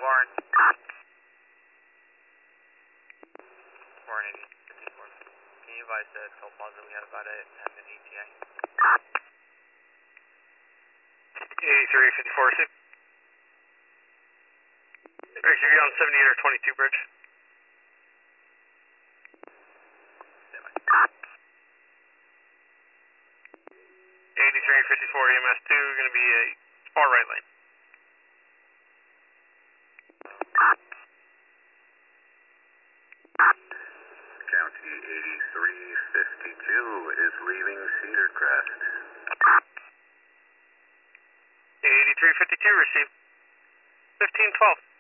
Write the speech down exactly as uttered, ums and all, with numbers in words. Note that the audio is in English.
Warren. Warren eighty fifty-four. Can you advise the Phil Plaza we have about a ten minute E T A? eighty-three fifty-four, see. Right, you on seventy-eight or twenty-two bridge. eighty-three fifty-four E M S two, going to be a far right lane. County eighty-three fifty-two is leaving Cedar Crest. eighty-three fifty-two, receive. fifteen twelve.